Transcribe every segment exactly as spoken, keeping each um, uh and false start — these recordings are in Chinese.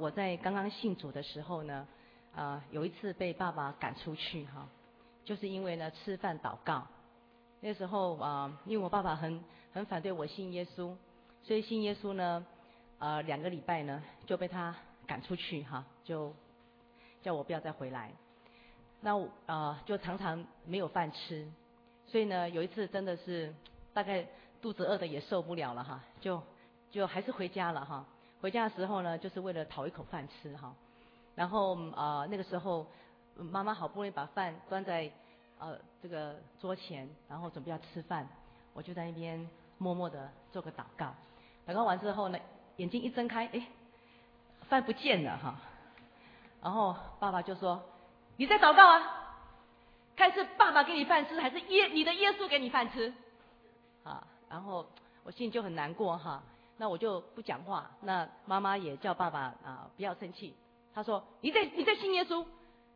我在刚刚信主的时候呢，呃，有一次被爸爸赶出去哈，就是因为呢吃饭祷告。那时候啊、呃，因为我爸爸很很反对我信耶稣，所以信耶稣呢，呃，两个礼拜呢就被他赶出去哈，就叫我不要再回来。那我呃就常常没有饭吃，所以呢有一次真的是大概肚子饿的也受不了了哈，就就还是回家了哈。回家的时候呢，就是为了讨一口饭吃哈。然后呃那个时候妈妈好不容易把饭端在呃这个桌前，然后准备要吃饭，我就在那边默默的做个祷告。祷告完之后呢，眼睛一睁开，哎，饭不见了哈。然后爸爸就说：“你在祷告啊？看是爸爸给你饭吃，还是耶你的耶稣给你饭吃？”啊，然后我心里就很难过哈。那我就不讲话。那妈妈也叫爸爸啊不要生气。他说：“你在你在信耶稣，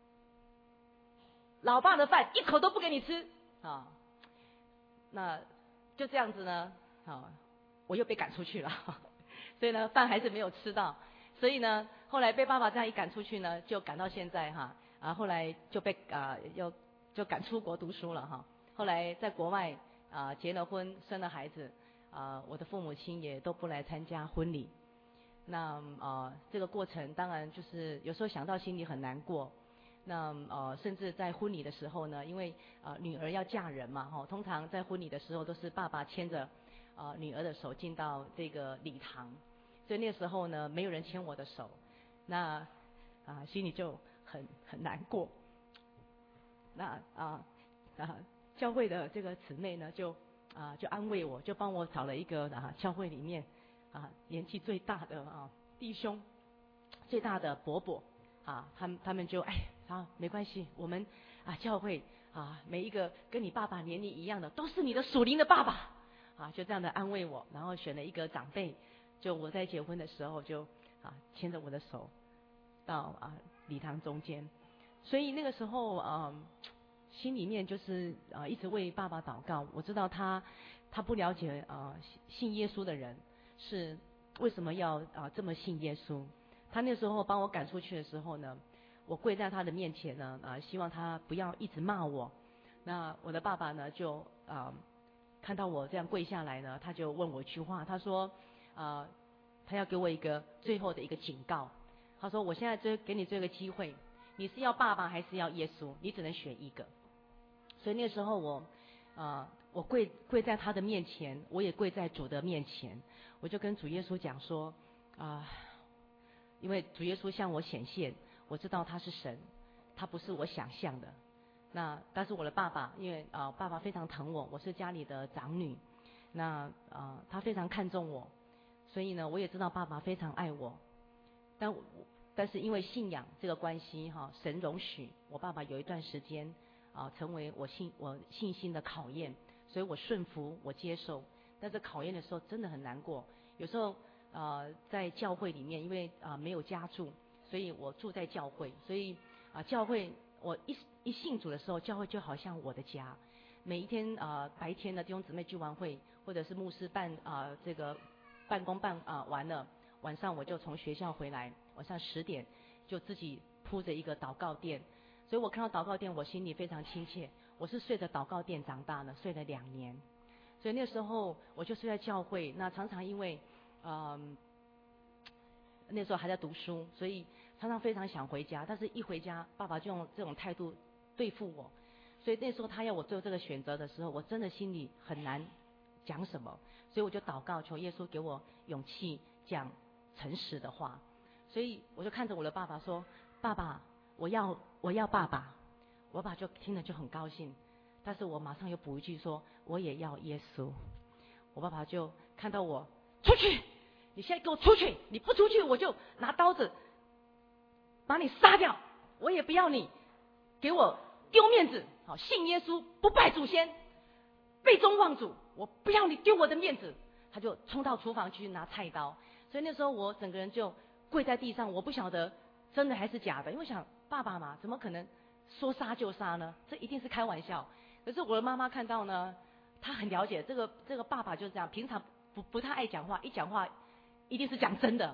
老爸的饭一口都不给你吃啊。”那就这样子呢，啊，我又被赶出去了。所以呢，饭还是没有吃到。所以呢，后来被爸爸这样一赶出去呢，就赶到现在哈。啊，后来就被啊又就赶出国读书了哈。后来在国外啊结了婚，生了孩子。啊，我的父母亲也都不来参加婚礼。那呃，这个过程当然就是有时候想到心里很难过。那呃，甚至在婚礼的时候呢，因为呃女儿要嫁人嘛，哈、哦，通常在婚礼的时候都是爸爸牵着呃女儿的手进到这个礼堂，所以那时候呢，没有人牵我的手，那啊、呃、心里就很很难过。那啊啊，教会的这个姊妹呢，就啊，就安慰我，就帮我找了一个啊，教会里面啊年纪最大的啊弟兄，最大的伯伯啊，他们他们就哎啊没关系，我们啊教会啊每一个跟你爸爸年龄一样的，都是你的属灵的爸爸啊，就这样的安慰我，然后选了一个长辈，就我在结婚的时候就啊牵着我的手到啊礼堂中间，所以那个时候啊。心里面就是啊、呃，一直为爸爸祷告。我知道他，他不了解啊、呃，信耶稣的人是为什么要啊、呃、这么信耶稣。他那时候帮我赶出去的时候呢，我跪在他的面前呢啊、呃，希望他不要一直骂我。那我的爸爸呢就啊、呃、看到我这样跪下来呢，他就问我一句话，他说啊、呃，他要给我一个最后的一个警告。他说我现在就给你这个机会，你是要爸爸还是要耶稣？你只能选一个。所以那时候我，啊、呃，我跪跪在他的面前，我也跪在主的面前，我就跟主耶稣讲说，啊、呃，因为主耶稣向我显现，我知道他是神，他不是我想象的。那但是我的爸爸，因为啊、呃，爸爸非常疼我，我是家里的长女，那啊、呃，他非常看重我，所以呢，我也知道爸爸非常爱我，但我但是因为信仰这个关系哈，神容许我爸爸有一段时间。啊，成为我信我信心的考验，所以我顺服，我接受。但是考验的时候真的很难过。有时候呃，在教会里面，因为啊、呃、没有家住，所以我住在教会，所以啊、呃、教会我一一信主的时候，教会就好像我的家。每一天啊、呃、白天的弟兄姊妹聚完会，或者是牧师办啊、呃、这个办公办啊、呃、完了，晚上我就从学校回来，晚上十点就自己铺着一个祷告垫。所以我看到祷告殿，我心里非常亲切。我是睡着祷告殿长大的，睡了两年。所以那时候我就睡在教会，那常常因为，嗯，那时候还在读书，所以常常非常想回家。但是一回家，爸爸就用这种态度对付我。所以那时候他要我做这个选择的时候，我真的心里很难讲什么。所以我就祷告，求耶稣给我勇气讲诚实的话。所以我就看着我的爸爸说：“爸爸。”我要我要爸爸，我爸就听了就很高兴，但是我马上又补一句说我也要耶稣。我爸爸就看到我出去，你现在给我出去，你不出去我就拿刀子把你杀掉，我也不要你给我丢面子。好，信耶稣不拜祖先，背宗忘祖，我不要你丢我的面子。他就冲到厨房去拿菜刀，所以那时候我整个人就跪在地上，我不晓得真的还是假的，因为想爸爸嘛，怎么可能说杀就杀呢？这一定是开玩笑。可是我的妈妈看到呢，她很了解这个这个爸爸就是这样，平常不不太爱讲话，一讲话一定是讲真的。所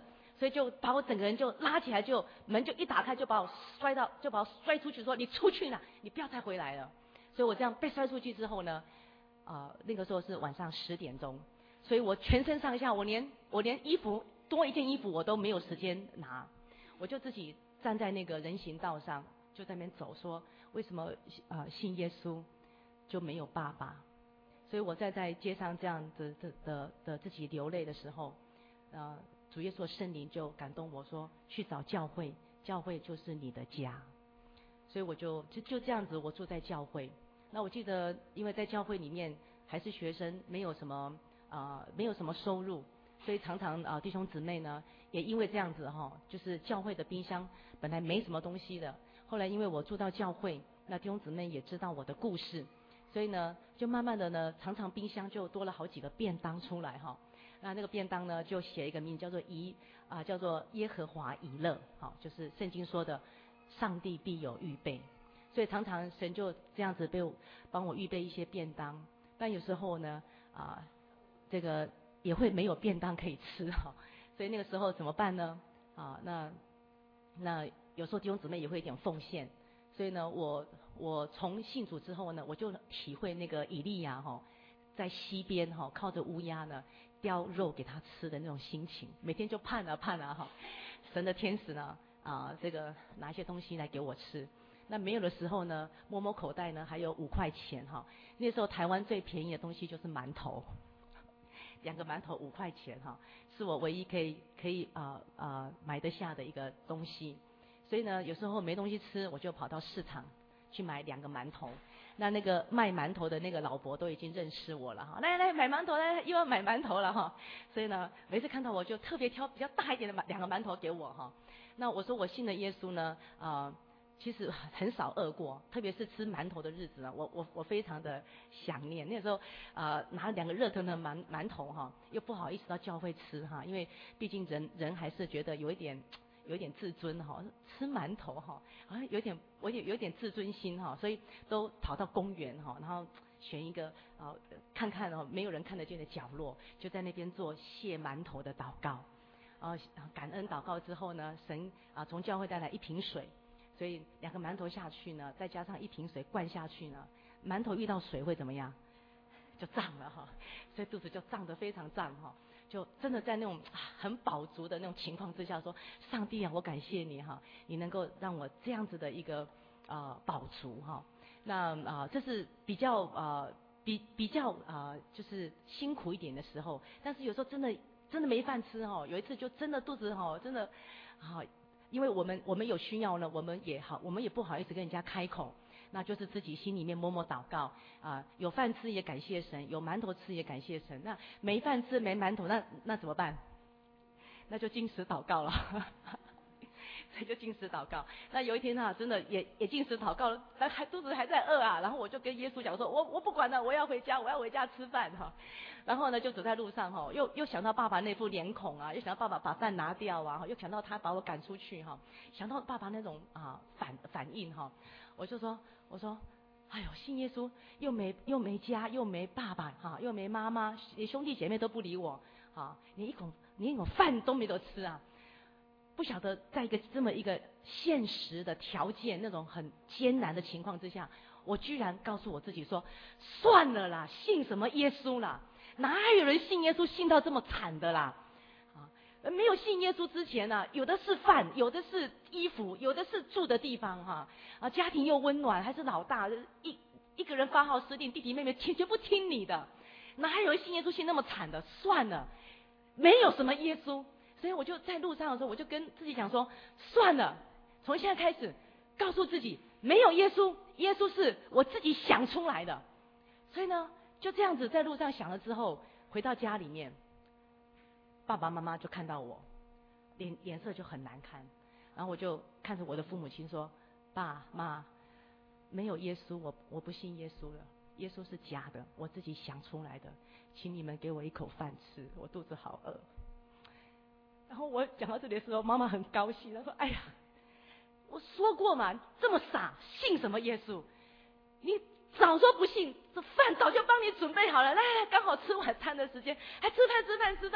所以就把我整个人就拉起来，就门就一打开，就把我摔到，就把我摔出去，说你出去啦，你不要再回来了。所以我这样被摔出去之后呢，啊、呃，那个时候是晚上十点钟，所以我全身上下，我连我连衣服多一件衣服我都没有时间拿，我就自己站在那个人行道上，就在那边走，说为什么呃信耶稣就没有爸爸？所以我在在街上这样子的的的自己流泪的时候，呃，主耶稣的圣灵就感动我说，去找教会，教会就是你的家。所以我就就就这样子，我住在教会。那我记得，因为在教会里面还是学生，没有什么啊、呃，没有什么收入，所以常常啊、呃、弟兄姊妹呢，也因为这样子哈、哦，就是教会的冰箱本来没什么东西的，后来因为我住到教会，那弟兄姊妹也知道我的故事。所以呢，就慢慢的呢，常常冰箱就多了好几个便当出来哈。那那个便当呢，就写一个名叫做以啊、呃，叫做耶和华以勒，好，就是圣经说的，上帝必有预备。所以常常神就这样子被我帮我预备一些便当，但有时候呢，啊、呃，这个也会没有便当可以吃哈。所以那个时候怎么办呢？啊，那那有时候弟兄姊妹也会一点奉献。所以呢，我我从信主之后呢，我就体会那个以利亚哈，在溪边哈，靠着乌鸦呢叼肉给他吃的那种心情，每天就盼啊盼啊哈，神的天使呢啊、呃、这个拿一些东西来给我吃。那没有的时候呢，摸摸口袋呢还有五块钱哈。那时候台湾最便宜的东西就是馒头，两个馒头五块钱哈，是我唯一可以可以啊啊、呃呃、买得下的一个东西。所以呢，有时候没东西吃，我就跑到市场去买两个馒头。那那个卖馒头的那个老伯都已经认识我了哈，来来买馒头，来又要买馒头了哈。所以呢，每次看到我就特别挑比较大一点的馒两个馒头给我哈。那我说我信了耶稣呢，啊、呃，其实很少饿过，特别是吃馒头的日子呢，我我我非常的想念。那时候啊、呃，拿两个热腾腾的馒馒头哈，又不好意思到教会吃哈，因为毕竟人人还是觉得有一点。有点自尊哈，吃馒头哈，好像有点我有有点自尊心哈，所以都跑到公园哈，然后选一个啊看看哦没有人看得见的角落，就在那边做谢馒头的祷告，啊感恩祷告之后呢，神啊从教会带来一瓶水，所以两个馒头下去呢，再加上一瓶水灌下去呢，馒头遇到水会怎么样？就胀了哈，所以肚子就胀得非常胀哈。就真的在那种很饱足的那种情况之下说，上帝啊，我感谢你哈，你能够让我这样子的一个呃饱足哈。那啊、呃，这是比较呃比比较啊、呃，就是辛苦一点的时候。但是有时候真的真的没饭吃哈，有一次就真的肚子哈，真的啊，因为我们我们有需要呢，我们也好，我们也不好意思跟人家开口。那就是自己心里面默默祷告啊、呃，有饭吃也感谢神，有馒头吃也感谢神。那没饭吃没馒头，那那怎么办？那就禁食祷告了，所以就禁食祷告。那有一天啊，真的也也禁食祷告了，但还肚子还在饿啊。然后我就跟耶稣讲说，我我不管了，我要回家，我要回家吃饭哈。然后呢，就走在路上哈，又又想到爸爸那副脸孔啊，又想到爸爸把饭拿掉啊，又想到他把我赶出去哈，想到爸爸那种啊反反应哈，我就说。我说，哎呦，信耶稣又没又没家又没爸爸哈，又没妈妈，连兄弟姐妹都不理我啊，连一口连一口饭都没得吃啊！不晓得在一个这么一个现实的条件，那种很艰难的情况之下，我居然告诉我自己说，算了啦，信什么耶稣啦？哪有人信耶稣信到这么惨的啦？没有信耶稣之前呢、啊，有的是饭，有的是衣服，有的是住的地方哈啊，家庭又温暖，还是老大一一个人发号施令，弟弟妹妹全全不听你的，哪有人信耶稣信那么惨的？算了，没有什么耶稣，所以我就在路上的时候，我就跟自己讲说，算了，从现在开始，告诉自己没有耶稣，耶稣是我自己想出来的。所以呢，就这样子在路上想了之后，回到家里面。爸爸妈妈就看到我，脸脸色就很难看，然后我就看着我的父母亲说：“爸妈，没有耶稣，我我不信耶稣了，耶稣是假的，我自己想出来的，请你们给我一口饭吃，我肚子好饿。”然后我讲到这里的时候，妈妈很高兴，她说：“哎呀，我说过嘛，这么傻，信什么耶稣？你早说不信，这饭早就帮你准备好了，来来，刚好吃晚餐的时间，还吃饭吃饭吃饭。”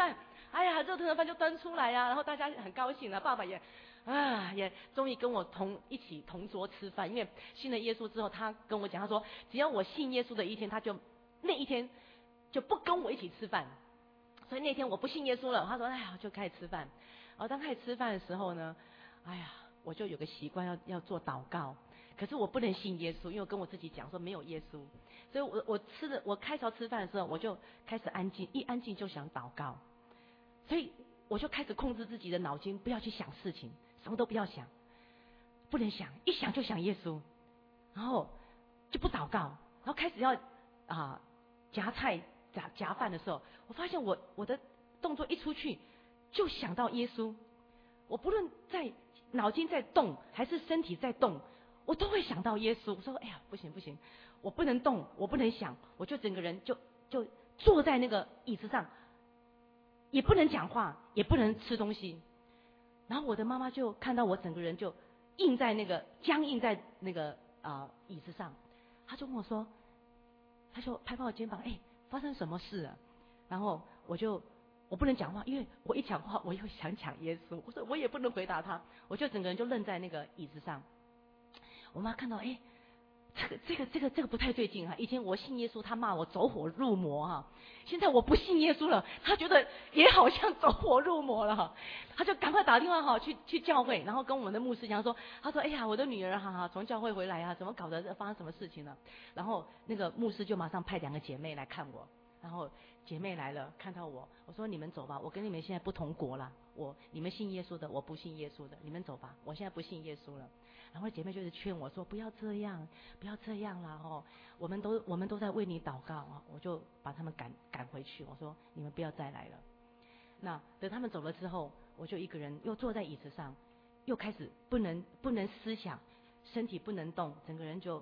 哎呀，热腾腾的饭就端出来呀、啊，然后大家很高兴啊，爸爸也啊也终于跟我同一起同桌吃饭，因为信了耶稣之后，他跟我讲，他说只要我信耶稣的一天，他就那一天就不跟我一起吃饭。所以那天我不信耶稣了，他说哎呀就开始吃饭。然后当开始吃饭的时候呢，哎呀我就有个习惯要要做祷告，可是我不能信耶稣，因为我跟我自己讲说没有耶稣，所以我我吃的我开始要吃饭的时候，我就开始安静，一安静就想祷告，所以我就开始控制自己的脑筋，不要去想事情，什么都不要想，不能想，一想就想耶稣，然后就不祷告，然后开始要啊夹菜夹夹饭的时候，我发现我我的动作一出去就想到耶稣，我不论在脑筋在动还是身体在动，我都会想到耶稣。我说哎呀不行不行，我不能动，我不能想，我就整个人就就坐在那个椅子上，也不能讲话，也不能吃东西。然后我的妈妈就看到我整个人就硬在那个僵硬在那个啊、呃、椅子上，她就跟我说，她就拍拍我肩膀，哎，发生什么事了？然后我就我不能讲话，因为我一讲话我又想讲耶稣，我说我也不能回答他，我就整个人就愣在那个椅子上。我妈看到，哎，这个这个这个这个不太对劲啊！以前我信耶稣，他骂我走火入魔哈、啊，现在我不信耶稣了，他觉得也好像走火入魔了哈，他就赶快打电话哈去去教会，然后跟我们的牧师讲说，他说哎呀我的女儿哈哈从教会回来啊，怎么搞的，发生什么事情了？然后那个牧师就马上派两个姐妹来看我，然后姐妹来了看到我，我说你们走吧，我跟你们现在不同国了，我你们信耶稣的，我不信耶稣的，你们走吧，我现在不信耶稣了。然后姐妹就是劝我说不要这样，不要这样啦哦，我们都我们都在为你祷告啊，我就把他们赶赶回去，我说你们不要再来了。那等他们走了之后，我就一个人又坐在椅子上，又开始不能不能思想，身体不能动，整个人就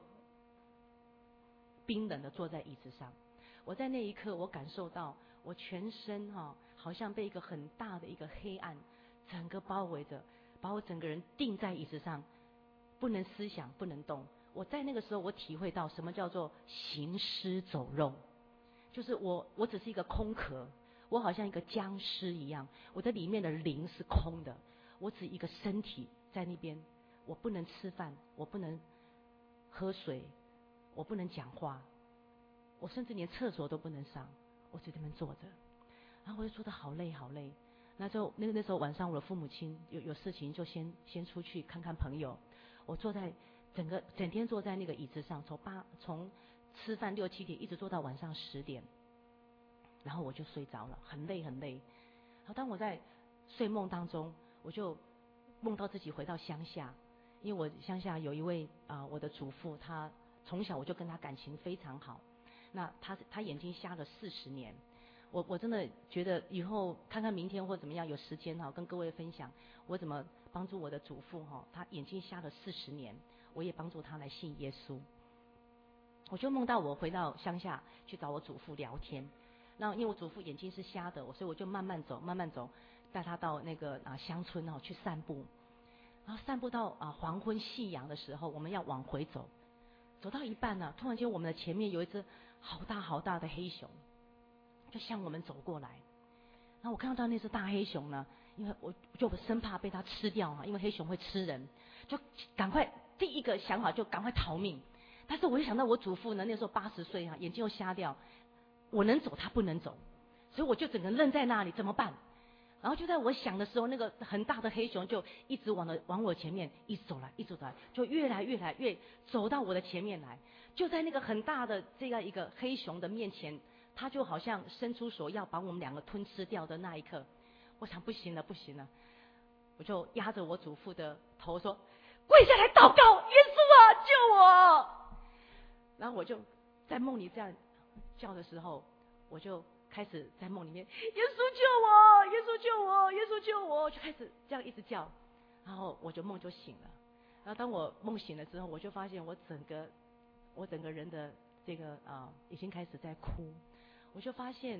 冰冷的坐在椅子上。我在那一刻，我感受到我全身哈、哦，好像被一个很大的一个黑暗整个包围着，把我整个人定在椅子上。不能思想，不能动。我在那个时候，我体会到什么叫做行尸走肉，就是我，我只是一个空壳，我好像一个僵尸一样，我的里面的灵是空的，我只一个身体在那边，我不能吃饭，我不能喝水，我不能讲话，我甚至连厕所都不能上，我就在那边坐着，然后我就坐得好累好累。那时候，那个那时候晚上，我的父母亲有有事情，就先先出去看看朋友。我坐在整个整天坐在那个椅子上，从八从吃饭六七点一直坐到晚上十点，然后我就睡着了，很累很累。然后当我在睡梦当中，我就梦到自己回到乡下，因为我乡下有一位啊、呃、我的祖父，他从小我就跟他感情非常好。那他他眼睛瞎了四十年，我我真的觉得以后看看明天或怎么样有时间哈，跟各位分享我怎么帮助我的祖父哈，他眼睛瞎了四十年，我也帮助他来信耶稣。我就梦到我回到乡下去找我祖父聊天，那因为我祖父眼睛是瞎的，所以我就慢慢走，慢慢走，带他到那个啊乡村哦去散步，然后散步到啊黄昏夕阳的时候，我们要往回走，走到一半呢、啊，突然间我们的前面有一只好大好大的黑熊，就向我们走过来。然后我看到那只大黑熊呢，因为我就生怕被它吃掉嘛，因为黑熊会吃人，就赶快第一个想法就赶快逃命。但是我又想到我祖父呢，那时候八十岁啊，眼睛又瞎掉，我能走他不能走，所以我就整个愣在那里，怎么办？然后就在我想的时候，那个很大的黑熊就一直往了往我前面一直走来，一直走来，就越来越来越走到我的前面来。就在那个很大的这样一个黑熊的面前，他就好像伸出手要把我们两个吞吃掉的那一刻，我想不行了不行了，我就压着我祖父的头说，跪下来祷告，耶稣啊救我。然后我就在梦里这样叫的时候，我就开始在梦里面，耶稣救我，耶稣救我，耶稣救我，就开始这样一直叫，然后我就梦就醒了。然后当我梦醒了之后，我就发现我整个我整个人的这个啊、呃、已经开始在哭，我就发现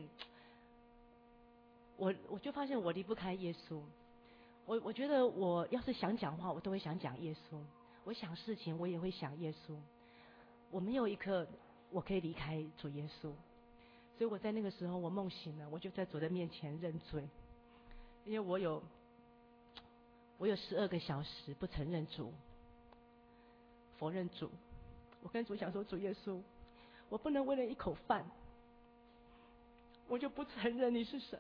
我我就发现我离不开耶稣。我我觉得我要是想讲话，我都会想讲耶稣；我想事情，我也会想耶稣。我没有一刻我可以离开主耶稣，所以我在那个时候我梦醒了，我就在主的面前认罪。 因为我有我有十二个小时不承认主，否认主。我跟主讲说，主耶稣，我不能为了一口饭，我就不承认你是神。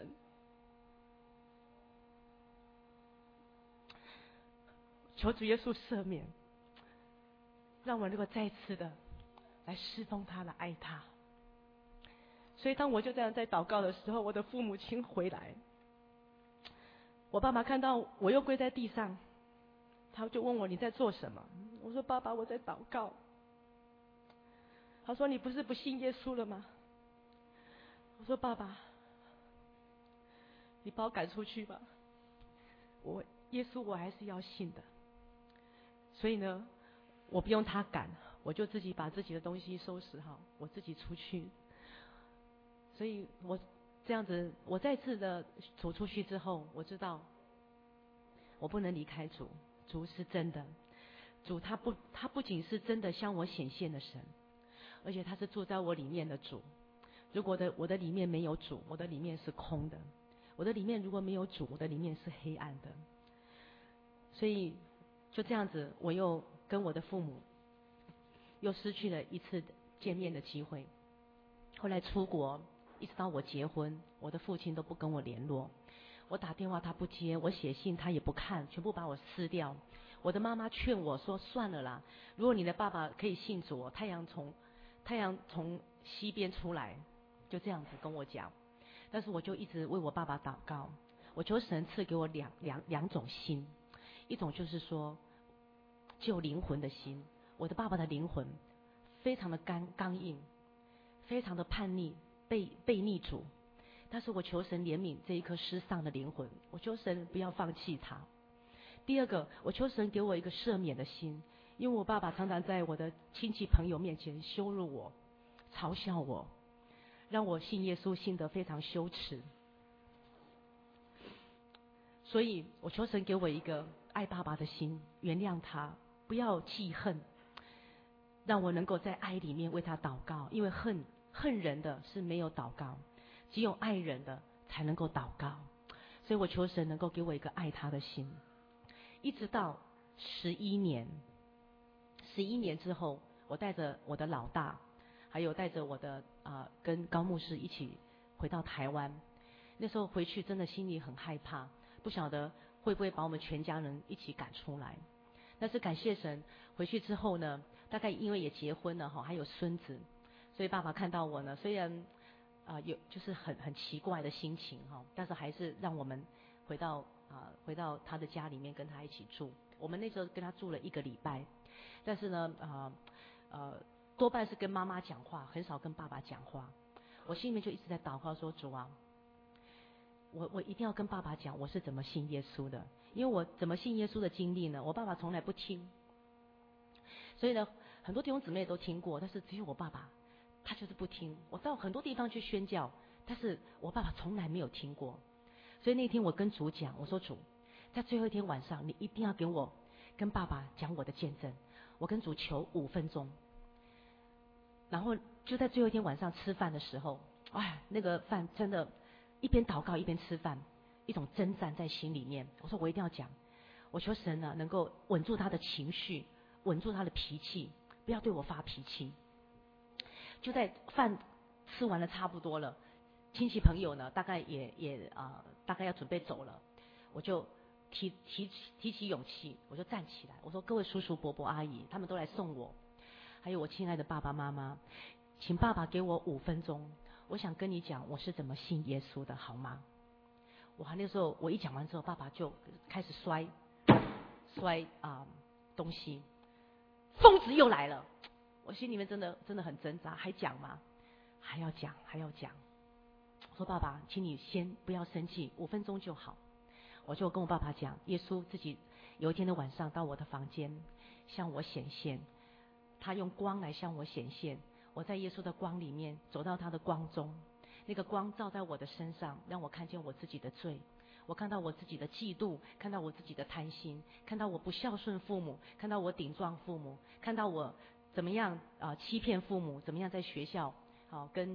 求主耶稣赦免，让我能够再次的来侍奉他，来爱他。所以当我就这样在祷告的时候，我的父母亲回来，我爸爸看到我又跪在地上，他就问我你在做什么？我说爸爸，我在祷告。他说你不是不信耶稣了吗？我说爸爸，你把我赶出去吧，我耶稣我还是要信的。所以呢，我不用他赶，我就自己把自己的东西收拾好，我自己出去。所以我这样子，我再次的走出去之后，我知道我不能离开主，主是真的，主他不他不仅是真的向我显现的神，而且他是住在我里面的主。如果我的我的里面没有主，我的里面是空的；我的里面如果没有主，我的里面是黑暗的。所以就这样子，我又跟我的父母又失去了一次见面的机会。后来出国，一直到我结婚，我的父亲都不跟我联络。我打电话他不接，我写信他也不看，全部把我撕掉。我的妈妈劝我说：“算了啦，如果你的爸爸可以信主，太阳从太阳从西边出来。”就这样子跟我讲。但是我就一直为我爸爸祷告，我求神赐给我两两两种心，一种就是说救灵魂的心。我的爸爸的灵魂非常的刚刚硬，非常的叛逆，背背逆主。但是我求神怜悯这一颗失丧的灵魂，我求神不要放弃他。第二个，我求神给我一个赦免的心，因为我爸爸常常在我的亲戚朋友面前羞辱我，嘲笑我，让我信耶稣信得非常羞耻。所以我求神给我一个爱爸爸的心，原谅他，不要记恨，让我能够在爱里面为他祷告。因为恨恨人的是没有祷告，只有爱人的才能够祷告。所以我求神能够给我一个爱他的心。一直到十一年，十一年之后，我带着我的老大，还有带着我的啊、呃、跟高牧师一起回到台湾。那时候回去真的心里很害怕，不晓得会不会把我们全家人一起赶出来。但是感谢神，回去之后呢，大概因为也结婚了哈，还有孙子，所以爸爸看到我呢，虽然啊、呃、有就是很很奇怪的心情哈，但是还是让我们回到啊、呃、回到他的家里面跟他一起住。我们那时候跟他住了一个礼拜，但是呢啊 呃, 呃多半是跟妈妈讲话，很少跟爸爸讲话。我心里面就一直在祷告说，主啊，我我一定要跟爸爸讲我是怎么信耶稣的，因为我怎么信耶稣的经历呢，我爸爸从来不听。所以呢，很多弟兄姊妹都听过，但是只有我爸爸，他就是不听。我到很多地方去宣教，但是我爸爸从来没有听过。所以那天我跟主讲，我说主，在最后一天晚上，你一定要给我跟爸爸讲我的见证。我跟主求五分钟，然后就在最后一天晚上吃饭的时候，哎，那个饭真的，一边祷告一边吃饭，一种征战在心里面。我说我一定要讲，我求神呢能够稳住他的情绪，稳住他的脾气，不要对我发脾气。就在饭吃完了差不多了，亲戚朋友呢大概也也啊、呃、大概要准备走了，我就提提提起勇气，我就站起来，我说各位叔叔伯伯阿姨，他们都来送我，还有我亲爱的爸爸妈妈，请爸爸给我五分钟，我想跟你讲我是怎么信耶稣的，好吗？哇，那时候我一讲完之后，爸爸就开始摔摔啊、呃、东西，疯子又来了。我心里面真的真的很挣扎，还讲吗？还要讲，还要讲。我说爸爸，请你先不要生气，五分钟就好。我就跟我爸爸讲，耶稣自己有一天的晚上到我的房间向我显现，他用光来向我显现，我在耶稣的光里面走到他的光中，那个光照在我的身上，让我看见我自己的罪，我看到我自己的嫉妒，看到我自己的贪心，看到我不孝顺父母，看到我顶撞父母，看到我怎么样啊、呃、欺骗父母，怎么样在学校啊、呃、跟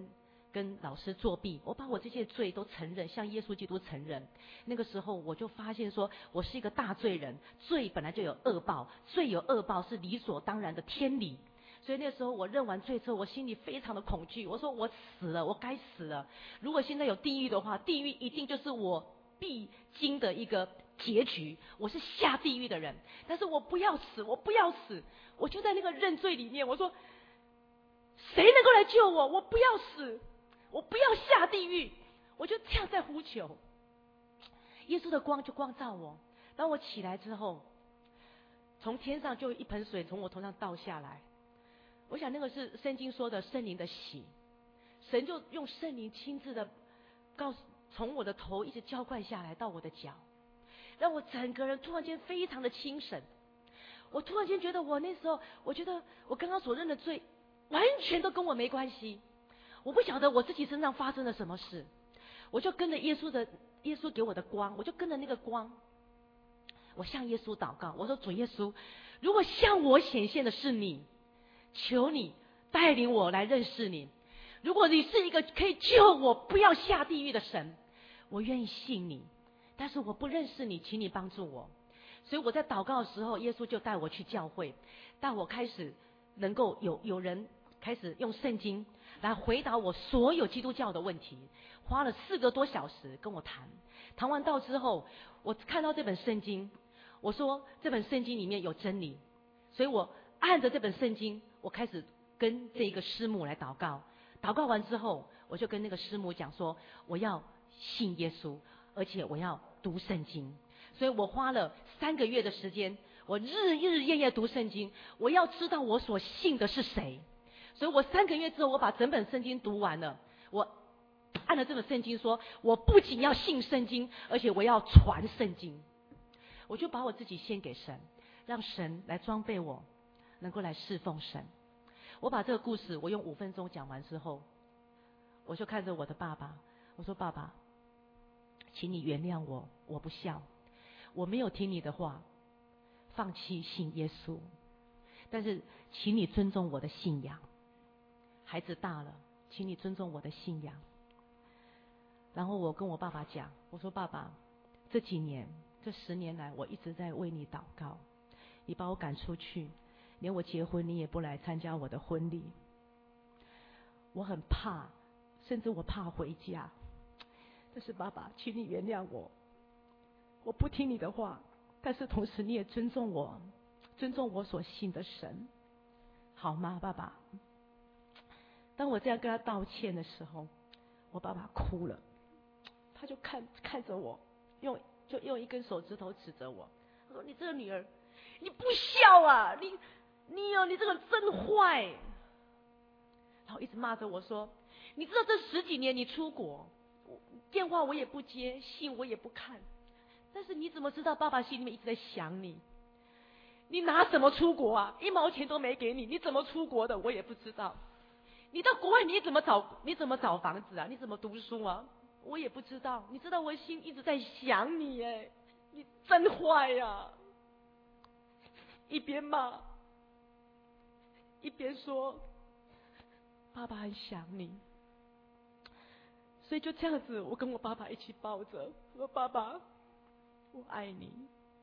跟老师作弊，我把我这些罪都承认，向耶稣基督承认。那个时候我就发现说，我是一个大罪人，罪本来就有恶报，罪有恶报是理所当然的天理。所以那时候我认完罪之后，我心里非常的恐惧。我说我死了，我该死了。如果现在有地狱的话，地狱一定就是我必经的一个结局。我是下地狱的人，但是我不要死，我不要死。我就在那个认罪里面，我说谁能够来救我？我不要死，我不要下地狱。我就这样在呼求，耶稣的光就光照我。当我起来之后，从天上就一盆水从我头上倒下来。我想那个是圣经说的圣灵的洗，神就用圣灵亲自的告诉，从我的头一直浇灌下来到我的脚，让我整个人突然间非常的清醒。我突然间觉得我那时候，我觉得我刚刚所认的罪完全都跟我没关系。我不晓得我自己身上发生了什么事，我就跟着耶稣的耶稣给我的光，我就跟着那个光，我向耶稣祷告，我说主耶稣，如果向我显现的是你，求你带领我来认识你。如果你是一个可以救我不要下地狱的神，我愿意信你。但是我不认识你，请你帮助我。所以我在祷告的时候，耶稣就带我去教会，带我开始能够有有人开始用圣经来回答我所有基督教的问题，花了四个多小时跟我谈。谈完道之后，我看到这本圣经，我说这本圣经里面有真理，所以我按着这本圣经，我开始跟这个师母来祷告。祷告完之后，我就跟那个师母讲说，我要信耶稣，而且我要读圣经。所以我花了三个月的时间，我日日夜夜读圣经，我要知道我所信的是谁。所以我三个月之后，我把整本圣经读完了。我按了这本圣经说，我不仅要信圣经，而且我要传圣经。我就把我自己献给神，让神来装备我，能够来侍奉神。我把这个故事我用五分钟讲完之后，我就看着我的爸爸，我说爸爸，请你原谅我，我不孝，我没有听你的话，放弃信耶稣，但是请你尊重我的信仰。孩子大了，请你尊重我的信仰。然后我跟我爸爸讲，我说爸爸，这几年这十年来我一直在为你祷告，你把我赶出去，连我结婚你也不来参加我的婚礼，我很怕，甚至我怕回家。但是爸爸，请你原谅我，我不听你的话，但是同时你也尊重我，尊重我所信的神，好吗爸爸？当我这样跟他道歉的时候，我爸爸哭了，他就看看着我，用就用一根手指头指着我，他说：“你这个女儿，你不孝啊！你你哦，你这个真坏！”然后一直骂着我说：“你知道这十几年你出国，电话我也不接，信我也不看，但是你怎么知道爸爸心里面一直在想你？你拿什么出国啊？一毛钱都没给你，你怎么出国的？我也不知道。你到国外你怎么找你怎么找房子啊？你怎么读书啊？我也不知道。你知道我心一直在想你哎，你真坏呀、啊！”一边骂，一边说：“爸爸很想你。”所以就这样子，我跟我爸爸一起抱着，说：“爸爸，我爱你。”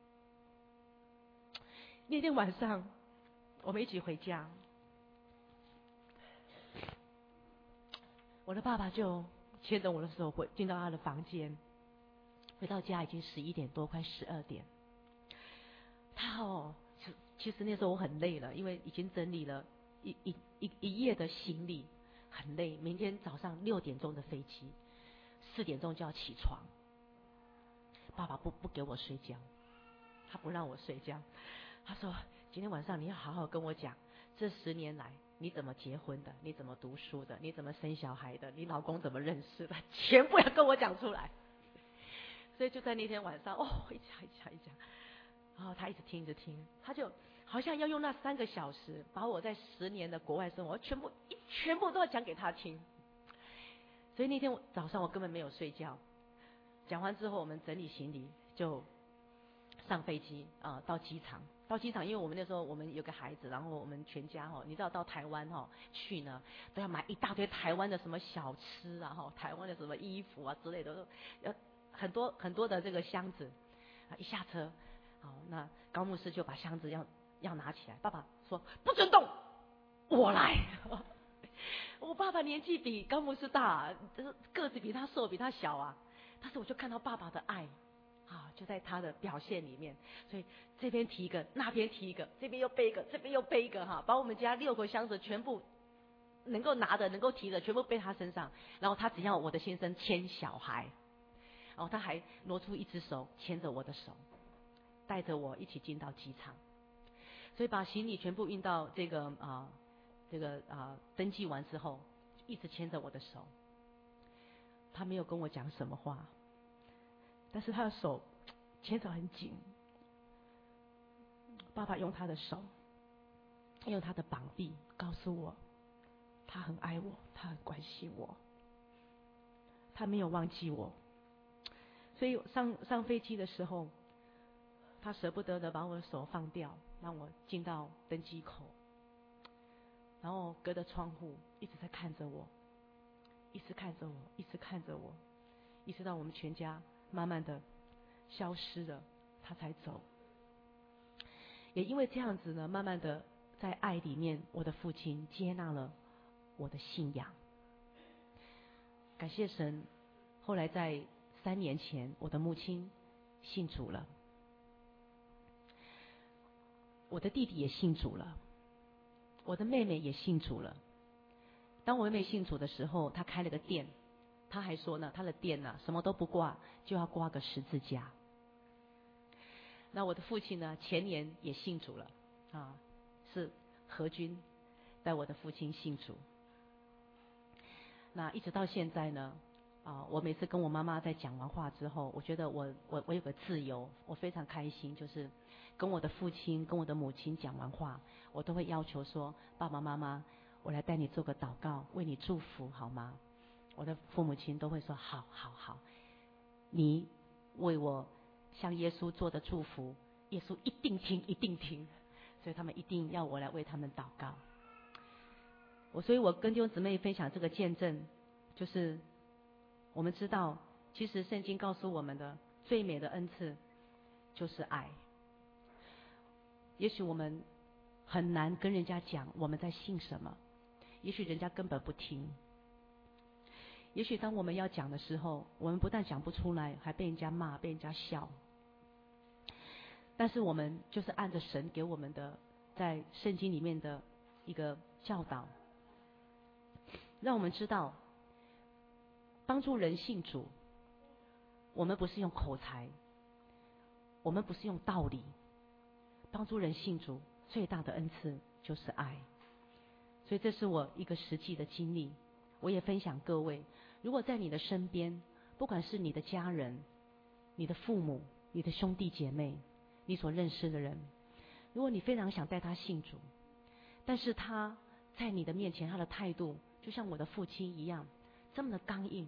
那天晚上，我们一起回家，我的爸爸就牵着我的手回进到他的房间。回到家已经十一点多，快十二点。他哦，其实那时候我很累了，因为已经整理了一一一一夜的行李，很累。明天早上六点钟的飞机，四点钟就要起床。爸爸不不给我睡觉，他不让我睡觉。他说：“今天晚上你要好好跟我讲，这十年来你怎么结婚的，你怎么读书的，你怎么生小孩的，你老公怎么认识的，全部要跟我讲出来。”所以就在那天晚上，哦，一讲一讲一讲，然后他一直听一直听，他就好像要用那三个小时，把我在十年的国外生活全部一全部都要讲给他听。所以那天早上我根本没有睡觉。讲完之后，我们整理行李就上飞机啊、呃，到机场。到机场，因为我们那时候我们有个孩子，然后我们全家哈，你知道到台湾哈去呢，都要买一大堆台湾的什么小吃啊哈，台湾的什么衣服啊之类的，要很多很多的这个箱子。啊，一下车，好，那高牧师就把箱子要要拿起来，爸爸说不准动，我来。我爸爸年纪比高牧师大，个子比他瘦，比他小啊，但是我就看到爸爸的爱。啊，就在他的表现里面，所以这边提一个，那边提一个，这边又背一个，这边又背一个，哈，把我们家六个箱子全部能够拿的、能够提的，全部背他身上。然后他只要我的先生牵小孩，然后他还挪出一只手牵着我的手，带着我一起进到机场。所以把行李全部运到这个啊、呃，这个啊、呃、登记完之后，一直牵着我的手。他没有跟我讲什么话。但是他的手牵着很紧，爸爸用他的手，用他的膀臂告诉我，他很爱我，他很关心我，他没有忘记我。所以上上飞机的时候，他舍不得的把我的手放掉，让我进到登机口，然后隔着窗户一直在看着我，一直看着我，一直看着我，一直到我们全家慢慢的消失了，他才走。也因为这样子呢，慢慢的在爱里面，我的父亲接纳了我的信仰。感谢神，后来在三年前，我的母亲信主了，我的弟弟也信主了，我的妹妹也信主了。当我妹妹信主的时候，她开了个店，她还说呢，她的店呢、啊、什么都不挂，就要挂个十字架。那我的父亲呢，前年也信主了，啊，是何军带我的父亲信主。那一直到现在呢，啊，我每次跟我妈妈在讲完话之后，我觉得我我我有个自由，我非常开心，就是跟我的父亲跟我的母亲讲完话，我都会要求说，爸爸妈妈，我来带你做个祷告，为你祝福好吗？我的父母亲都会说好好好，你为我向耶稣做的祝福，耶稣一定听，一定听，所以他们一定要我来为他们祷告。我所以我跟弟兄姊妹分享这个见证，就是我们知道，其实圣经告诉我们的最美的恩赐就是爱。也许我们很难跟人家讲我们在信什么，也许人家根本不听。也许当我们要讲的时候，我们不但讲不出来，还被人家骂，被人家笑。但是我们就是按着神给我们的在圣经里面的一个教导，让我们知道帮助人信主，我们不是用口才，我们不是用道理，帮助人信主最大的恩赐就是爱。所以这是我一个实际的经历，我也分享各位，如果在你的身边，不管是你的家人、你的父母、你的兄弟姐妹，你所认识的人，如果你非常想带他信主，但是他在你的面前，他的态度就像我的父亲一样，这么的刚硬，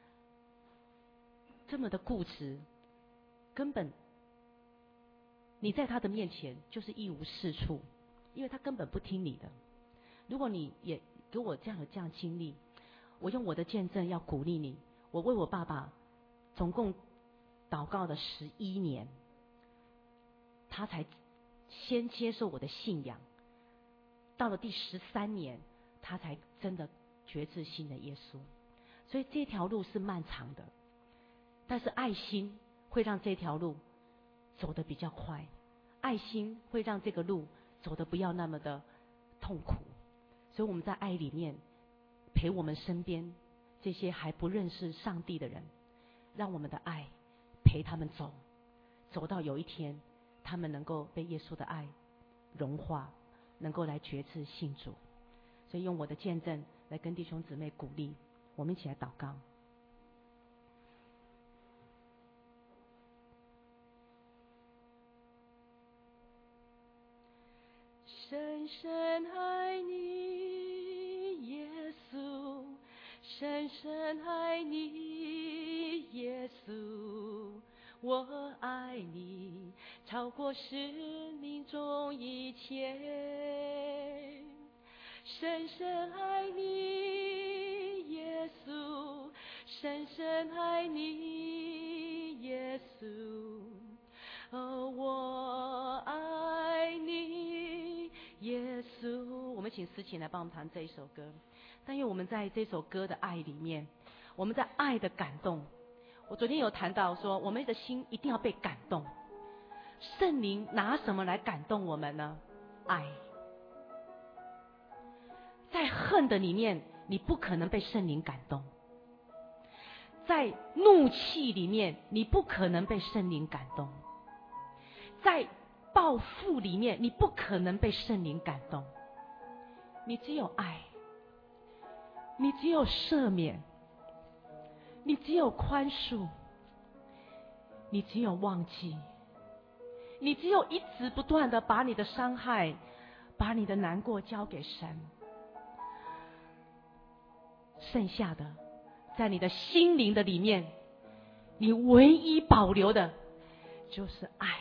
这么的固执，根本你在他的面前就是一无是处，因为他根本不听你的。如果你也给我这样的这样经历，我用我的见证要鼓励你。我为我爸爸总共祷告了十一年，他才先接受我的信仰，到了第十三年，他才真的决志信了耶稣。所以这条路是漫长的，但是爱心会让这条路走得比较快，爱心会让这个路走得不要那么的痛苦。所以我们在爱里面陪我们身边这些还不认识上帝的人，让我们的爱陪他们走，走到有一天他们能够被耶稣的爱融化，能够来决志信主。所以用我的见证来跟弟兄姊妹鼓励，我们一起来祷告。深深爱你耶稣，深深爱你耶稣，我爱你超过生命中一切。深深爱你，耶稣，深深爱你，耶稣，哦，我爱你，耶稣。我们请思琴来帮我们弹这一首歌。但愿我们在这首歌的爱里面，我们在爱的感动。我昨天有谈到说，我们的心一定要被感动。圣灵拿什么来感动我们呢？爱。在恨的里面，你不可能被圣灵感动；在怒气里面，你不可能被圣灵感动；在报复里面，你不可能被圣灵感动。你只有爱，你只有赦免，你只有宽恕，你只有忘记，你只有一直不断的把你的伤害，把你的难过交给神。剩下的，在你的心灵的里面，你唯一保留的就是爱。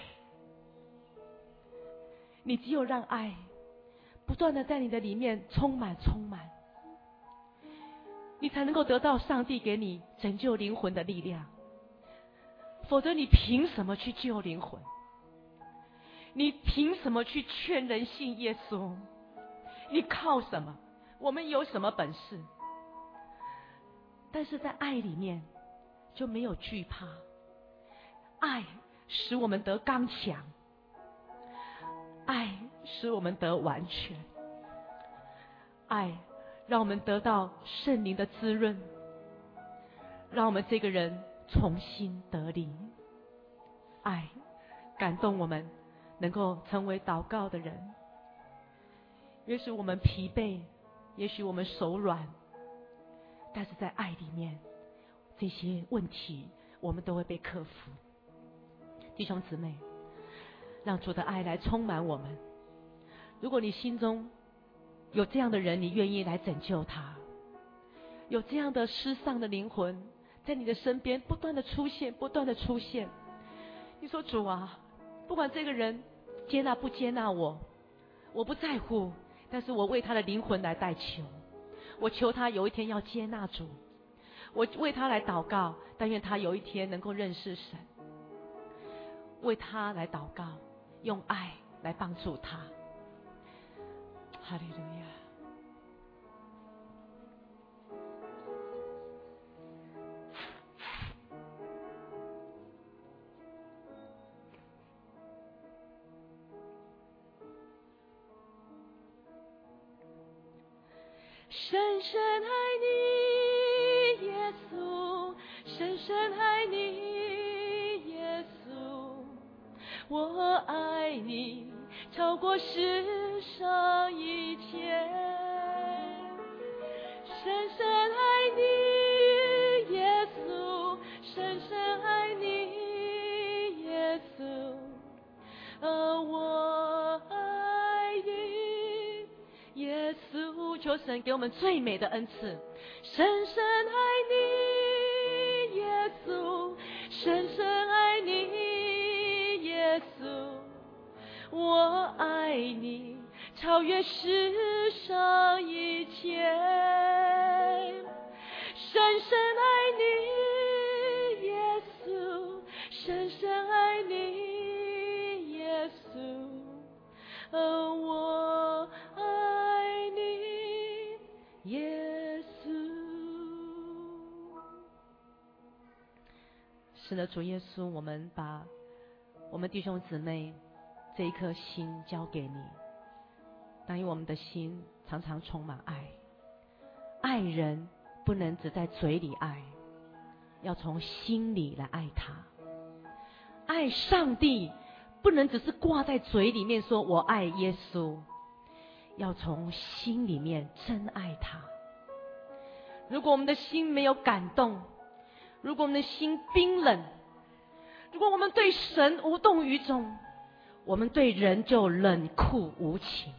你只有让爱不断的在你的里面充满充满，你才能够得到上帝给你拯救灵魂的力量。否则你凭什么去救灵魂？你凭什么去劝人信耶稣？你靠什么？我们有什么本事？但是在爱里面就没有惧怕，爱使我们得刚强，爱使我们得完全，爱让我们得到圣灵的滋润，让我们这个人重新得力。爱感动我们能够成为祷告的人。也许我们疲惫，也许我们手软，但是在爱里面，这些问题我们都会被克服。弟兄姊妹，让主的爱来充满我们。如果你心中有这样的人，你愿意来拯救他；有这样的失丧的灵魂在你的身边不断的出现，不断的出现。你说主啊，不管这个人接纳不接纳我，我不在乎，但是我为他的灵魂来代求。我求他有一天要接纳主，我为他来祷告，但愿他有一天能够认识神。为他来祷告，用爱来帮助他。哈利路亚。深深爱你，耶稣，深深爱你，耶稣，我爱你超过世上一切。深深爱你，耶稣，深深爱你，耶稣，呃，我爱你，耶稣。求神给我们最美的恩赐。深深爱你，耶稣，深深爱你，耶稣，我爱你超越世上一切。深深爱你，耶稣，深深爱你，耶稣，呃，我爱你，耶稣。是的，主耶稣，我们把我们弟兄姊妹这一颗心交给你，但因为我们的心常常充满爱，爱人不能只在嘴里爱，要从心里来爱他。爱上帝不能只是挂在嘴里面说我爱耶稣，要从心里面真爱他。如果我们的心没有感动，如果我们的心冰冷，如果我们对神无动于衷，我们对人就冷酷无情。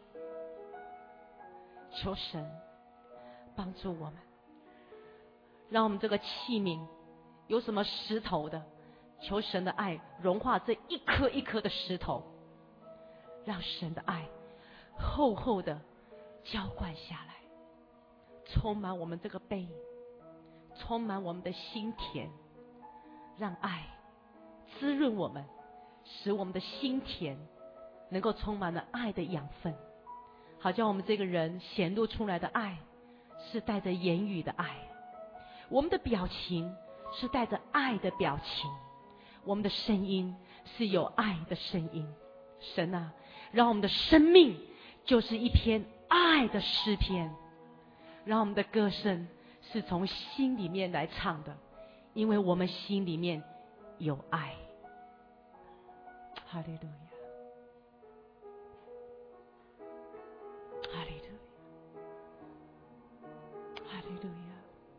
求神帮助我们，让我们这个器皿有什么石头的求神的爱融化这一颗一颗的石头，让神的爱厚厚的浇灌下来，充满我们这个杯，充满我们的心田，让爱滋润我们，使我们的心田能够充满了爱的养分，好叫我们这个人显露出来的爱是带着言语的爱，我们的表情是带着爱的表情，我们的声音是有爱的声音。神啊，让我们的生命就是一篇爱的诗篇，让我们的歌声是从心里面来唱的，因为我们心里面有爱。哈利路亚，哈利路亚，哈利路亚。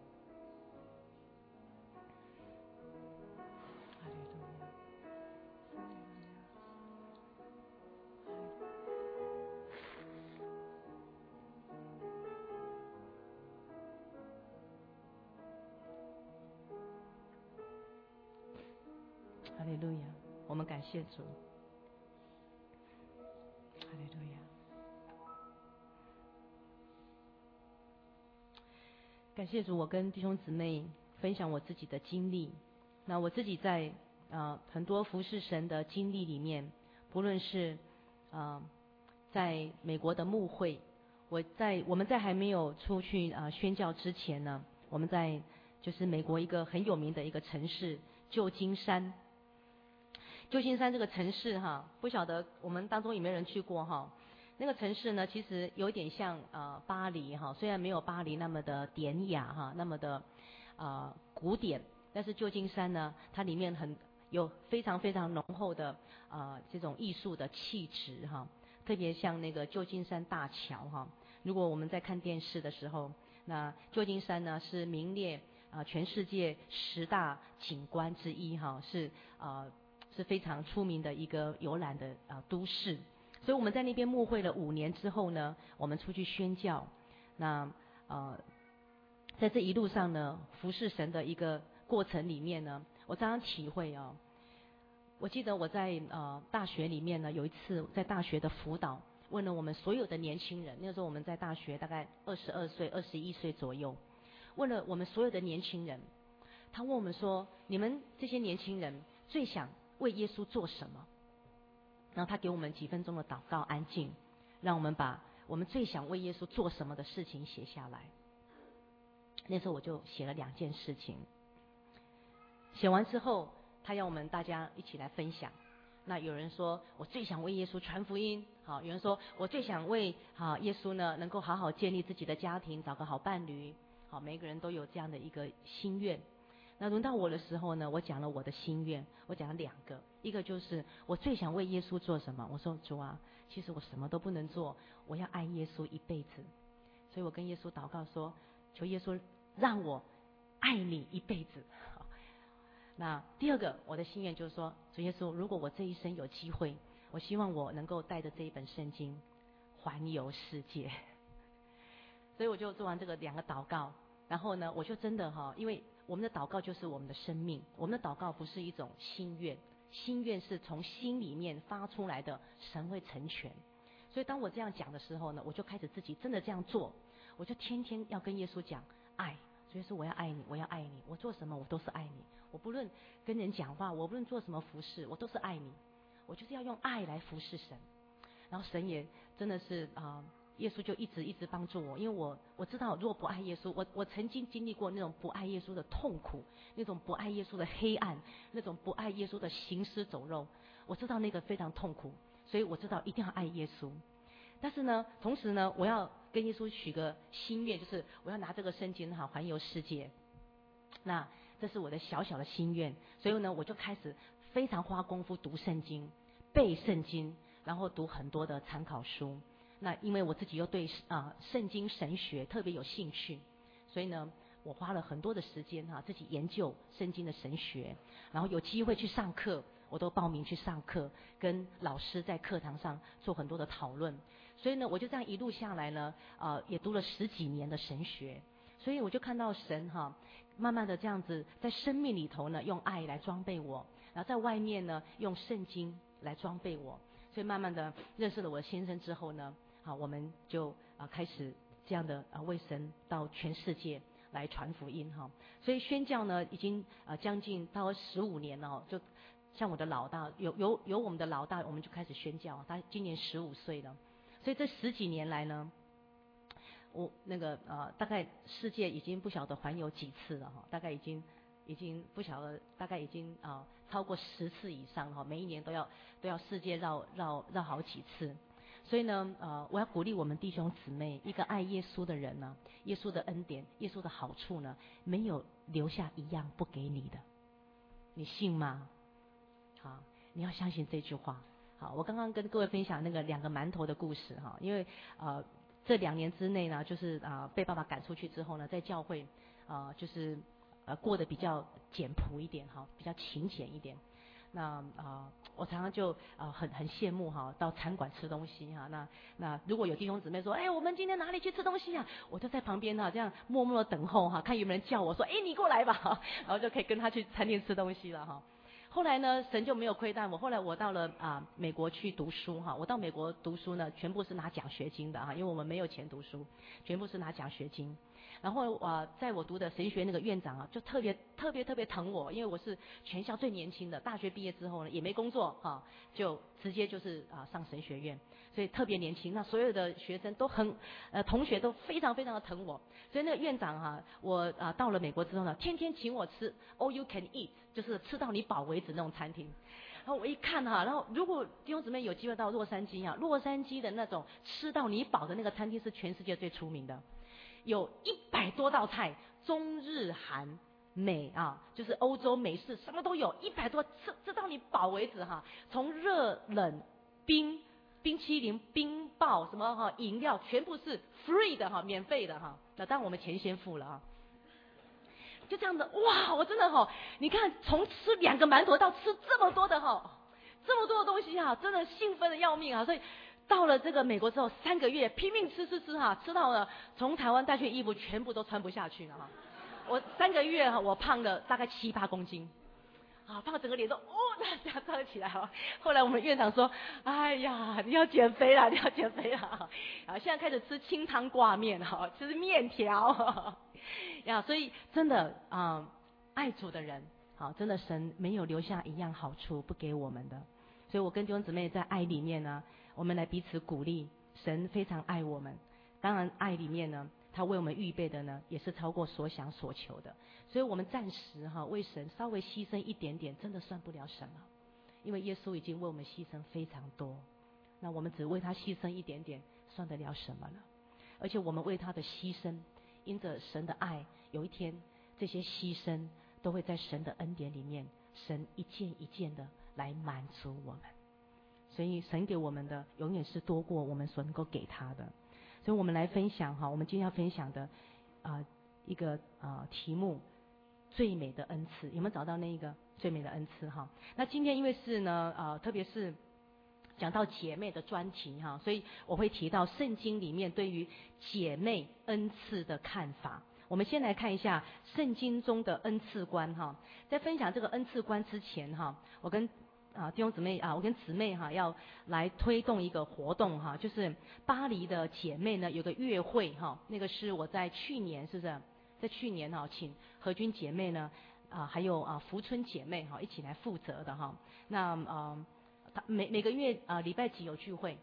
哈利路亚，我们感谢主。哈利路亚，感谢主，我跟弟兄姊妹分享我自己的经历。那我自己在呃很多服侍神的经历里面，不论是呃在美国的牧会，我在我们在还没有出去啊、呃、宣教之前呢，我们在就是美国一个很有名的一个城市旧金山。旧金山这个城市哈，不晓得我们当中有没有人去过哈？那个城市呢，其实有点像呃巴黎哈，虽然没有巴黎那么的典雅哈，那么的呃古典，但是旧金山呢，它里面很有非常非常浓厚的呃这种艺术的气质哈，特别像那个旧金山大桥哈。如果我们在看电视的时候，那旧金山呢是名列啊、呃、全世界十大景观之一哈，是呃。是非常出名的一个游览的啊、呃、都市，所以我们在那边牧会了五年之后呢，我们出去宣教。那呃，在这一路上呢，服侍神的一个过程里面呢，我常常体会哦。我记得我在呃大学里面呢，有一次在大学的辅导，问了我们所有的年轻人，那个时候我们在大学大概二十二岁、二十一岁左右，问了我们所有的年轻人，他问我们说：你们这些年轻人最想为耶稣做什么？然后他给我们几分钟的祷告，安静，让我们把我们最想为耶稣做什么的事情写下来。那时候我就写了两件事情。写完之后，他要我们大家一起来分享。那有人说我最想为耶稣传福音，好，有人说我最想为好耶稣呢能够好好建立自己的家庭，找个好伴侣，好，每个人都有这样的一个心愿。那轮到我的时候呢，我讲了我的心愿，我讲了两个，一个就是我最想为耶稣做什么。我说主啊，其实我什么都不能做，我要爱耶稣一辈子。所以我跟耶稣祷告说，求耶稣让我爱你一辈子。那第二个我的心愿就是说，主耶稣，如果我这一生有机会，我希望我能够带着这一本圣经环游世界。所以我就做完这个两个祷告，然后呢，我就真的哈，因为我们的祷告就是我们的生命，我们的祷告不是一种心愿，心愿是从心里面发出来的，神会成全。所以当我这样讲的时候呢，我就开始自己真的这样做，我就天天要跟耶稣讲爱，所以说我要爱你，我要爱你，我做什么我都是爱你，我不论跟人讲话，我不论做什么服事，我都是爱你，我就是要用爱来服侍神。然后神也真的是啊、呃，耶稣就一直一直帮助我，因为我我知道，如果不爱耶稣，我我曾经经历过那种不爱耶稣的痛苦，那种不爱耶稣的黑暗，那种不爱耶稣的行尸走肉，我知道那个非常痛苦，所以我知道一定要爱耶稣。但是呢，同时呢，我要跟耶稣许个心愿，就是我要拿这个圣经哈环游世界。那这是我的小小的心愿，所以呢，我就开始非常花功夫读圣经、背圣经，然后读很多的参考书。那因为我自己又对啊、呃、圣经神学特别有兴趣，所以呢，我花了很多的时间哈、啊、自己研究圣经的神学，然后有机会去上课，我都报名去上课，跟老师在课堂上做很多的讨论。所以呢，我就这样一路下来呢，呃，也读了十几年的神学。所以我就看到神哈、啊，慢慢的这样子在生命里头呢，用爱来装备我。 然后在外面呢用圣经来装备我，所以慢慢的认识了我的先生之后呢，好，我们就啊开始这样的啊为神到全世界来传福音哈。所以宣教呢已经啊将近到十五年了，就像我的老大有有有我们的老大，我们就开始宣教，他今年十五岁了，所以这十几年来呢，我那个呃大概世界已经不晓得环游几次了哈，大概已经已经不晓得大概已经啊、呃、超过十次以上哈，每一年都要都要世界绕绕绕好几次。所以呢呃我要鼓励我们弟兄姊妹，一个爱耶稣的人呢，耶稣的恩典耶稣的好处呢，没有留下一样不给你的，你信吗？好，你要相信这句话。好，我刚刚跟各位分享那个两个馒头的故事哈，因为呃这两年之内呢，就是啊、呃、被爸爸赶出去之后呢，在教会啊、呃、就是呃过得比较简朴一点哈，比较勤俭一点。那啊、呃、我常常就啊、呃、很很羡慕哈，到餐馆吃东西哈。那那如果有弟兄姊妹说，哎，我们今天哪里去吃东西啊？我就在旁边哈，这样默默的等候哈，看有没有人叫我说，哎，你过来吧，然后就可以跟他去餐厅吃东西了哈。后来呢，神就没有亏待我。后来我到了啊、呃、美国去读书哈，我到美国读书呢，全部是拿奖学金的哈，因为我们没有钱读书，全部是拿奖学金。然后啊、呃，在我读的神学那个院长啊，就特别特别特别疼我，因为我是全校最年轻的，大学毕业之后呢也没工作哈，就直接就是啊、呃、上神学院，所以特别年轻。那所有的学生都很呃同学都非常非常的疼我，所以那个院长哈、啊，我啊、呃、到了美国之后呢，天天请我吃 all you can eat， 就是吃到你饱为止那种餐厅。然后我一看哈、啊，然后如果弟兄姊妹有机会到洛杉矶啊，洛杉矶的那种吃到你饱的那个餐厅是全世界最出名的。有一百多道菜，中日韩美啊，就是欧洲美式什么都有，一百多吃吃到你饱为止哈。从热冷冰冰淇淋冰爆什么哈饮料全部是 free 的哈，免费的哈。那当然我们钱先付了啊。就这样子哇，我真的哈，你看从吃两个馒头到吃这么多的哈，这么多的东西哈，真的兴奋的要命啊，所以。到了这个美国之后，三个月拼命吃吃吃哈，吃到了从台湾带去衣服全部都穿不下去了哈。我三个月哈，我胖了大概七八公斤，啊，胖到整个脸都哦这样站起来哈。后来我们院长说，哎呀，你要减肥啦，你要减肥啦，啊，现在开始吃清汤挂面哈，吃面条，呀，所以真的啊、嗯，爱主的人，好，真的神没有留下一样好处不给我们的。所以我跟弟兄姊妹在爱里面呢，我们来彼此鼓励，神非常爱我们。当然爱里面呢，他为我们预备的呢，也是超过所想所求的。所以我们暂时哈为神稍微牺牲一点点，真的算不了什么，因为耶稣已经为我们牺牲非常多。那我们只为他牺牲一点点，算得了什么了？而且我们为他的牺牲，因着神的爱，有一天这些牺牲都会在神的恩典里面，神一件一件的来满足我们。所以神给我们的永远是多过我们所能够给他的。所以我们来分享哈，我们今天要分享的啊、呃、一个啊、呃、题目，最美的恩赐。有没有找到那一个最美的恩赐哈？那今天因为是呢呃特别是讲到姐妹的专题哈，所以我会提到圣经里面对于姐妹恩赐的看法。我们先来看一下圣经中的恩赐观哈。在分享这个恩赐观之前哈，我跟啊弟兄姊妹啊，我跟姊妹哈要来推动一个活动哈，就是巴黎的姐妹呢有个月会哈，那个是我在去年是不是在去年哈请和君姐妹呢啊还有啊福春姐妹哈一起来负责的哈。那呃每每个月啊礼拜几有聚会？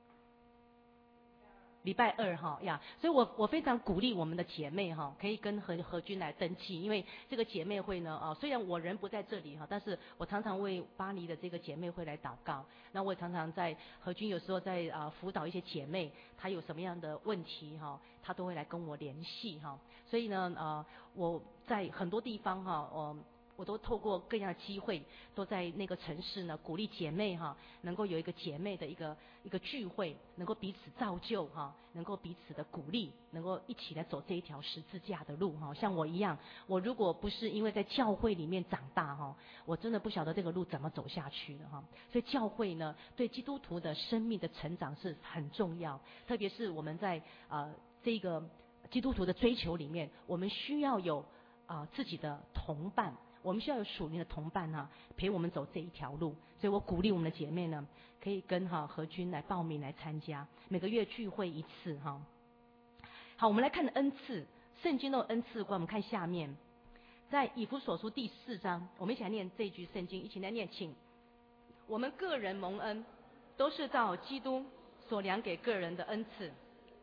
礼拜二哈呀，所以我我非常鼓励我们的姐妹哈，可以跟何何君来登记，因为这个姐妹会呢啊，虽然我人不在这里哈，但是我常常为巴黎的这个姐妹会来祷告。那我也常常在何君有时候在啊辅导一些姐妹，她有什么样的问题哈，她都会来跟我联系哈。所以呢呃我在很多地方哈我。我都透过各样的机会，都在那个城市呢，鼓励姐妹哈，能够有一个姐妹的一个一个聚会，能够彼此造就哈，能够彼此的鼓励，能够一起来走这一条十字架的路哈。像我一样，我如果不是因为在教会里面长大哈，我真的不晓得这个路怎么走下去的哈。所以教会呢，对基督徒的生命的成长是很重要，特别是我们在啊、呃、这个基督徒的追求里面，我们需要有啊、呃、自己的同伴。 我们需要有属灵的同伴哈、啊，陪我们走这一条路。所以我鼓励我们的姐妹呢，可以跟哈、啊、何君来报名来参加，每个月聚会一次哈、啊。好，我们来看恩赐，圣经都有恩赐观。我们看下面，在以弗所书第四章，我们一起来念这句圣经，一起来念，请。我们个人蒙恩，都是照基督所量给个人的恩赐。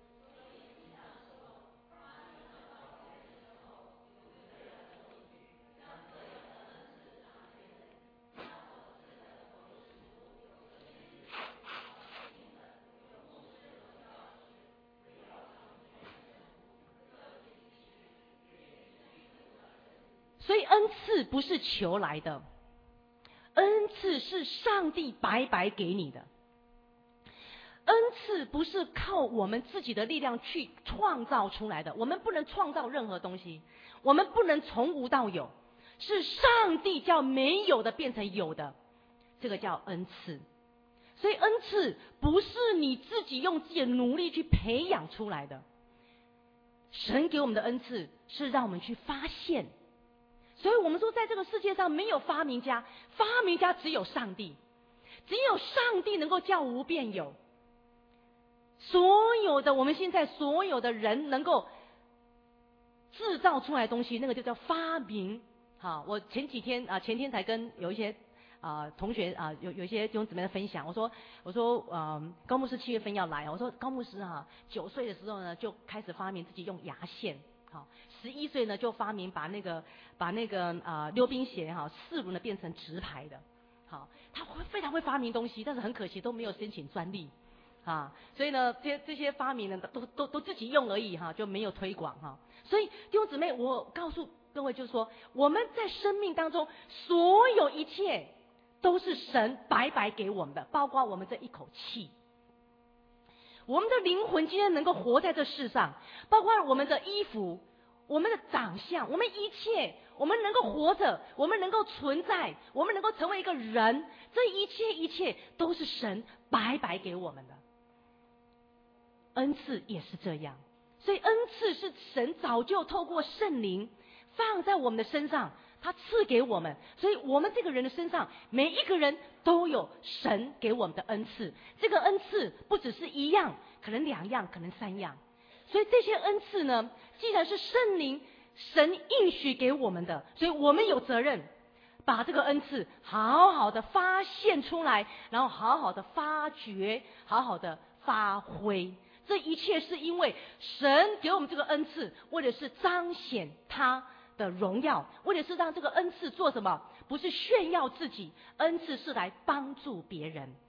所以恩赐不是求来的，恩赐是上帝白白给你的。恩赐不是靠我们自己的力量去创造出来的，我们不能创造任何东西，我们不能从无到有，是上帝叫没有的变成有的，这个叫恩赐。所以恩赐不是你自己用自己的努力去培养出来的，神给我们的恩赐是让我们去发现。所以我们说在这个世界上没有发明家，发明家只有上帝，只有上帝能够叫无变有。所有的我们现在所有的人能够制造出来的东西，那个就叫发明。好，我前几天啊，前天才跟有一些啊同学啊，有有一些弟兄姊妹的分享，我说我说嗯，高牧师七月份要来，我说高牧师啊，九岁的时候呢就开始发明自己用牙线，好，十一岁呢就发明把那个把那个啊、呃、溜冰鞋哈四轮的变成直排的，好，他会非常会发明东西，但是很可惜都没有申请专利。啊，所以呢，这些这些发明呢，都都都自己用而已哈，就没有推广哈。所以弟兄姊妹，我告诉各位，就是说，我们在生命当中，所有一切都是神白白给我们的，包括我们这一口气，我们的灵魂今天能够活在这世上，包括我们的衣服、我们的长相，我们一切，我们能够活着，我们能够存在，我们能够成为一个人，这一切一切都是神白白给我们的。恩赐也是这样，所以恩赐是神早就透过圣灵放在我们的身上，他赐给我们，所以我们这个人的身上每一个人都有神给我们的恩赐。这个恩赐不只是一样，可能两样，可能三样。所以这些恩赐呢，既然是圣灵神应许给我们的，所以我们有责任把这个恩赐好好的发现出来，然后好好的发掘，好好的发挥。这一切是因为神给我们这个恩赐，为的是彰显他的荣耀，为的是让这个恩赐做什么？不是炫耀自己，恩赐是来帮助别人。